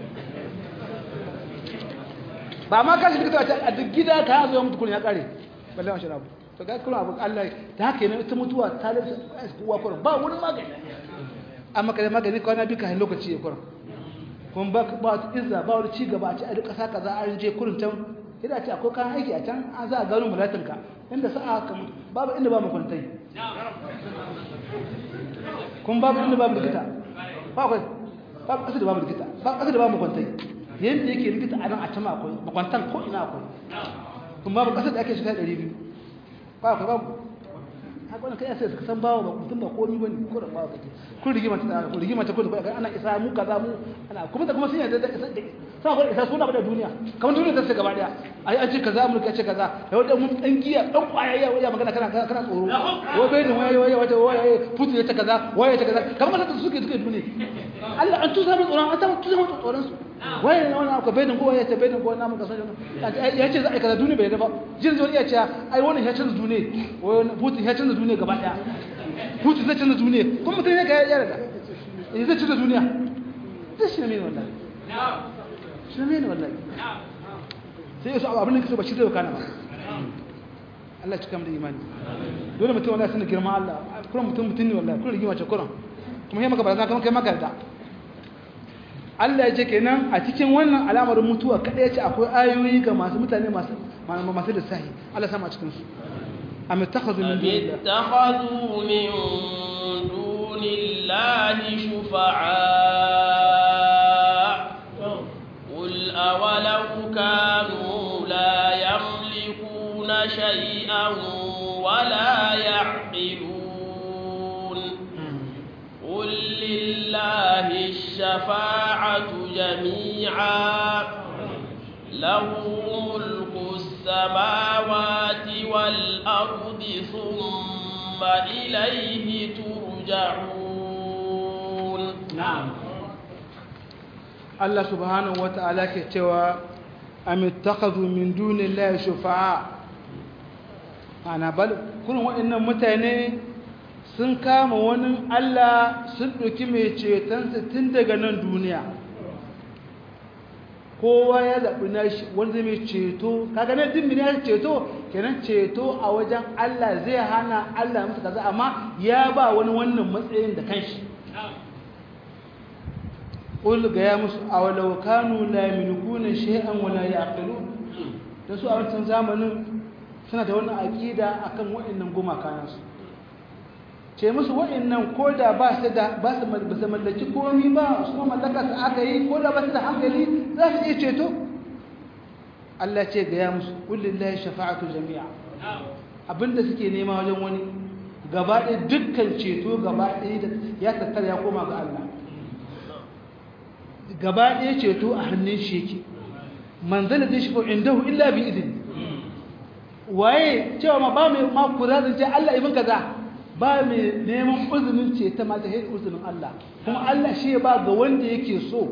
ba ma kashi doktor a duk gida ka zo ya mutu kun ya kare balle masha Allah to ga kullum abu Allah ta haka ne ita mutuwa ta da kuwa kuwa ba wani magani amma kai magani kwana duka hin lokaci ya kuwa kun ba ba izza ba wani ci gaba a ci a duk kasa kaza an je kurin can ina ce akwai kan aiki a can an za a gano mulatinka inda sa'a ka mutu babu inda ba mu kwantai kun babu inda ba mu likita ba akwai babu ƙasa da ba mu likita ba ƙasa da ba mu kwantai yadda yake likita a nan a can akwai makwantan ko ina akwai kun babu ƙasa da ake shiga ɗari biyu ba akwai babu haka wani kai sai suka san bawa ba mutum ba komi bane ko da bawa kake kun rigima ta ko rigima ta ko da ana isa mu kaza mu ana kuma da kuma sun yarda da isa sai ko isa suna ba da duniya kamar duniya ta ce gaba daya ai an ce kaza mu kace kaza yau da mun dan giya dan kwaya ya magana kana kana tsoro wai bai da waye waye waye waye putu ya ta kaza waye ta kaza kamar da suke suke duniya Allah an tusa mu tsoron an ta tusa mu tsoron su waye ne wannan aka bai da kowa ya ce bai da kowa na mu kasan ya ce za a kaza duniya bai da ba jin zo ya ce ai wannan ya canza duniya wai putu ya canza duniya gaba daya putu zai canza duniya kuma mutum ne ka ya riga eh zai canza duniya zai shi ne wallahi shi ne wallahi sai yaso abin da kaso ba shi zai kana ba Allah ya cika mu da imani dole mutum wallahi sanin girman Allah kuma mutum mutum ne wallahi kullu rigima ce kuran kuma yayi maka barazana kuma kai maka da Allah ya ce kenan a cikin wannan alamar mutuwa kada ya ce akwai ayoyi ga masu mutane masu masu da sahi Allah sama a cikin su am ittakhadhu min dunillahi ittakhadhu min dunillahi shufa'a qul awalau kanu la yamlikuna shay'an wa la ya'qilun qul lillahi الشفاعة جميعا له ملك السماوات والأرض ثم إليه ترجعون نعم الله سبحانه وتعالى كتوى أم اتخذوا من دون الله شفعاء أنا بل كل وإن متاني sun kama wani Allah sun ɗauki mai cetonsa tun daga nan duniya kowa ya zaɓi nashi wanda mai ceto kaga na dimmi ne ceto kenan ceto a wajen Allah zai hana Allah musu kaza amma ya ba wani wannan matsayin da kanshi qul ga ya musu awalau kanu la yamlikuna shay'an wa la yaqilun da su a wancan zamanin suna da wannan aqida akan wa'annan gumaka nasu ce musu wa'annan ko da ba su da ba su mallaki komai ba su kuma mallaka su aka yi ko da ba su da hankali za su iya ceto Allah ce ga ya musu kullillahi shafa'atu jami'a abinda suke nema wajen wani gaba ɗaya dukkan ceto gaba ɗaya ya tattara ya koma ga Allah gaba ɗaya ceto a hannun shi yake manzala zai shi indahu illa bi idin waye cewa ma ba mai ma kura zan ce Allah ibn kaza ba mai neman uzunin ce ta mata haid uzunin Allah kuma Allah shi ba ga wanda yake so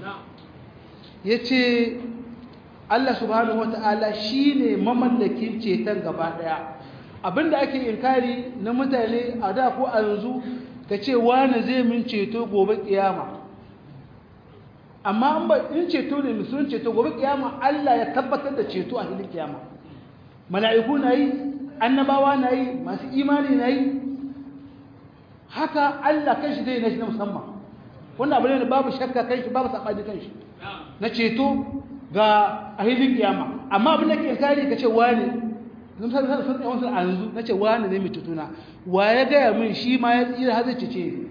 yace Allah subhanahu wataala shine mamallakin ceton gaba daya abinda ake inkari na mutane a da ko a yanzu kace wani zai min ceto gobe kiyama amma an ba in ceto ne musulun ceto gobe kiyama Allah ya tabbatar da ceto a hilin kiyama mala'iku nayi annabawa nayi masu imani nayi haka Allah kanshi zai nashi na musamman wannan abu ne babu shakka kanshi babu sabani kanshi na ceto ga ahilin kiyama amma abin da ke kare kace wani zan san san san wasu anzu nace wani ne mai tutuna waye ga min shi ma ya tsira har zai cece in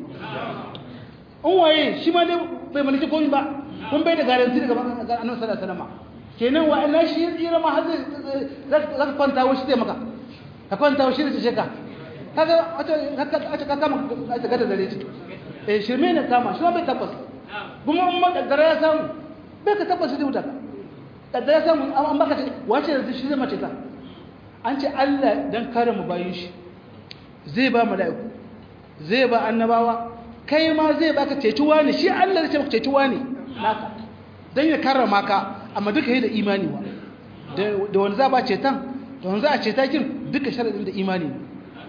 waye shi ma ne bai malaki komai ba kun bai da garanti daga Annabi sallallahu alaihi wasallam kenan wa Allah shi ya tsira ma har zai zaka kwanta wa shi zai maka ka kwanta wa shi zai cece ka kaga wato haka ka kama ta gada dare ce eh shirme ne kama shi bai tabbas kuma umma kaddara ya samu bai ka tabbas da wuta kaddara ya samu an baka wace da shi zai mace ta an ce Allah dan kare mu bayin shi zai ba mala'iku zai ba annabawa kai ma zai baka cetuwa ne shi Allah zai ce maka cetuwa ne naka dan ya karrama ka amma duka yi da imani wa da wanda za ba cetan da wanda za a ceta kin duka sharadin da imani ne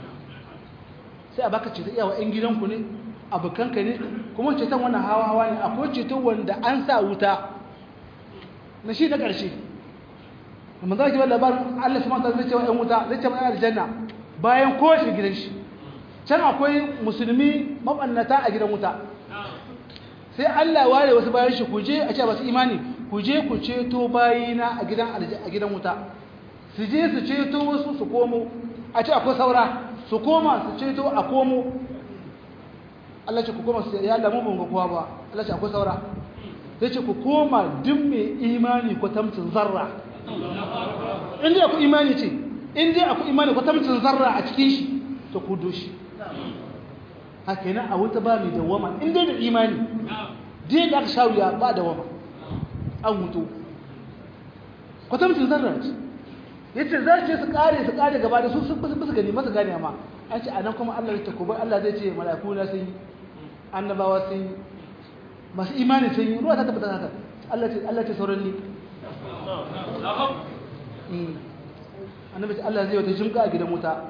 sai a baka ceto iyawa ƴan gidanku ne abokanka ne kuma ceton wannan hawa hawa ne akwai ceto wanda an sa wuta na shi na ƙarshe amma za ki ba labarin Allah subhanahu wa ta'ala zai ce wa ƴan wuta zai ce wa aljanna bayan kowace gidan shi can akwai musulmi mabannata a gidan wuta sai Allah ya ware wasu bayan shi ku je a ce ba su imani ku je ku ceto bayina a gidan a gidan wuta su je su ceto wasu su komo a ce akwai saura su koma su ceto a komo Allah ce ku koma su ya Allah mun ga kowa ba Allah ce akwai saura sai ce ku koma duk mai imani ko tamcin zarra in dai akwai imani ce in dai akwai imani ko tamcin zarra a cikin shi to ku doshi haka yana a wuta ba mai dawama in dai da imani dai da aka shawiya ba dawama an mutu ko tamcin zarra ce yace za ce su kare su kare gaba da su sun bisu gani masa gane amma an ce anan kuma Allah ya takuba Allah zai ce mala'iku na sun annabawa sun masu imani sun yi ruwa ta tabbata haka Allah ce Allah ce sauran ni annabi ce Allah zai wata jimka a gidan wuta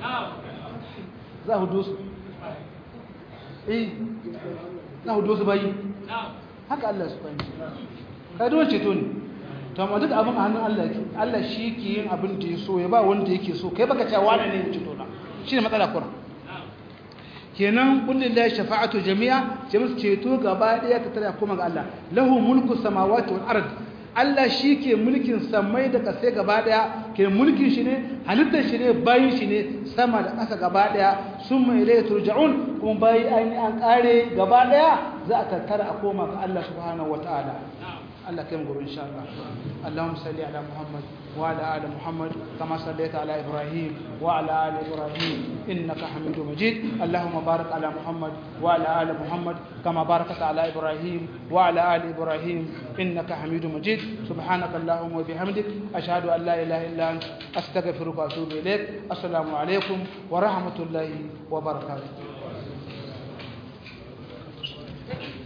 za ku dosu eh za ku dosu bayi haka Allah su fahimci kai don ceto ne to amma duk abin a hannun Allah yake Allah shi ke yin abin da ya so ya ba wanda yake so kai baka cewa wani ne ya ci dole shine matsala kuma kenan kullin la shafa'atu jami'a ce musu ceto gaba daya ta tare kuma ga Allah lahu mulku samawati wal ard Allah shi ke mulkin samai da kasai gaba daya ke mulkin shi ne halittar shi ne bayin shi ne sama da ƙasa gaba daya summa ilayhi turja'un kuma bayi aini an kare gaba daya za a tattara a koma ga Allah subhanahu wataala Allah kai mu gobe insha Allah Allahumma salli ala Muhammad wa ala ali Muhammad kama sallaita ala Ibrahim wa ala ali Ibrahim innaka Hamidum Majid Allahumma barik ala Muhammad wa ala ali Muhammad kama barakta ala Ibrahim wa ala ali Ibrahim innaka Hamidum Majid subhanaka Allahumma wa bihamdik ashhadu an la ilaha illa anta astaghfiruka wa atubu ilaik assalamu alaikum wa rahmatullahi wa barakatuh